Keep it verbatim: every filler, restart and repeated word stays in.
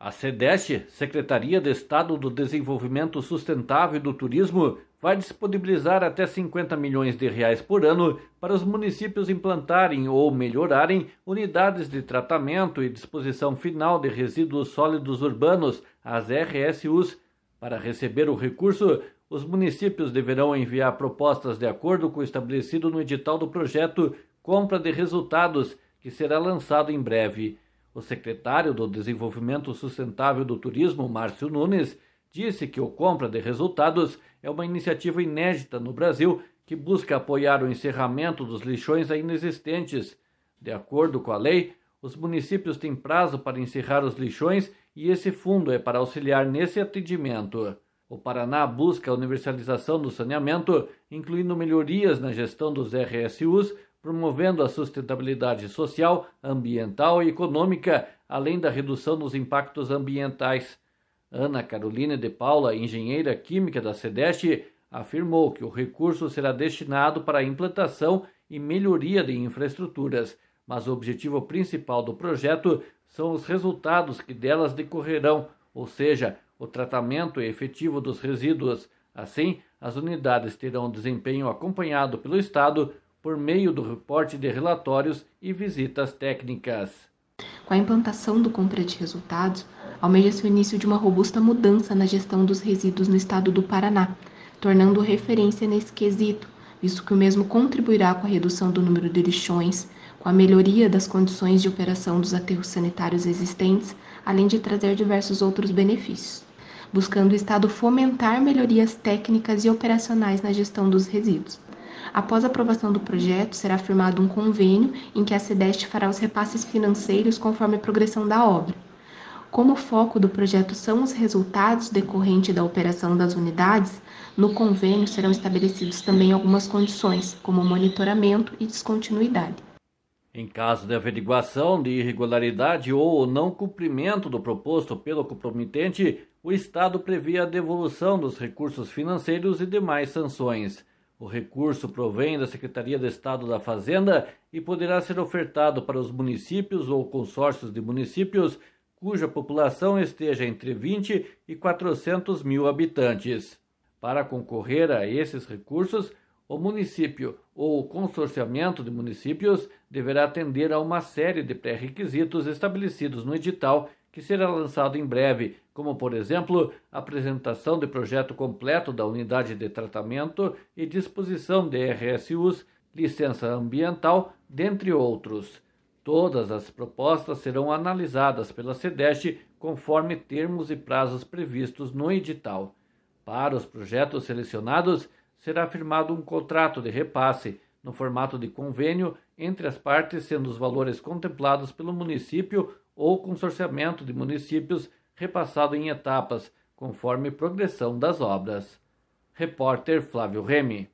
A SEDEST, Secretaria de Estado do Desenvolvimento Sustentável e do Turismo, vai disponibilizar até cinquenta milhões de reais por ano para os municípios implantarem ou melhorarem unidades de tratamento e disposição final de resíduos sólidos urbanos, as R S Us. Para receber o recurso, os municípios deverão enviar propostas de acordo com o estabelecido no edital do projeto Compra de Resultados, que será lançado em breve. O secretário do Desenvolvimento Sustentável do Turismo, Márcio Nunes, disse que o Compra de Resultados é uma iniciativa inédita no Brasil que busca apoiar o encerramento dos lixões ainda existentes. De acordo com a lei, os municípios têm prazo para encerrar os lixões e esse fundo é para auxiliar nesse atendimento. O Paraná busca a universalização do saneamento, incluindo melhorias na gestão dos R S Us, promovendo a sustentabilidade social, ambiental e econômica, além da redução dos impactos ambientais. Ana Caroline de Paula, engenheira química da SEDEST, afirmou que o recurso será destinado para a implantação e melhoria de infraestruturas, mas o objetivo principal do projeto são os resultados que delas decorrerão, ou seja, o tratamento efetivo dos resíduos. Assim, as unidades terão desempenho acompanhado pelo Estado por meio do reporte de relatórios e visitas técnicas. Com a implantação do Compra de Resultados, almeja-se o início de uma robusta mudança na gestão dos resíduos no estado do Paraná, tornando referência nesse quesito, visto que o mesmo contribuirá com a redução do número de lixões, com a melhoria das condições de operação dos aterros sanitários existentes, além de trazer diversos outros benefícios, buscando o Estado fomentar melhorias técnicas e operacionais na gestão dos resíduos. Após a aprovação do projeto, será firmado um convênio em que a SEDEST fará os repasses financeiros conforme a progressão da obra. Como o foco do projeto são os resultados decorrentes da operação das unidades, no convênio serão estabelecidos também algumas condições, como monitoramento e descontinuidade. Em caso de averiguação de irregularidade ou não cumprimento do proposto pelo comprometente, o Estado prevê a devolução dos recursos financeiros e demais sanções. O recurso provém da Secretaria de Estado da Fazenda e poderá ser ofertado para os municípios ou consórcios de municípios cuja população esteja entre vinte e quatrocentos mil habitantes. Para concorrer a esses recursos, o município ou o consorciamento de municípios deverá atender a uma série de pré-requisitos estabelecidos no edital que será lançado em breve, como, por exemplo, apresentação de projeto completo da unidade de tratamento e disposição de R S Us, licença ambiental, dentre outros. Todas as propostas serão analisadas pela SEDEST conforme termos e prazos previstos no edital. Para os projetos selecionados, será firmado um contrato de repasse, no formato de convênio, entre as partes, sendo os valores contemplados pelo município ou consorciamento de municípios repassado em etapas, conforme progressão das obras. Repórter Flávio Remy.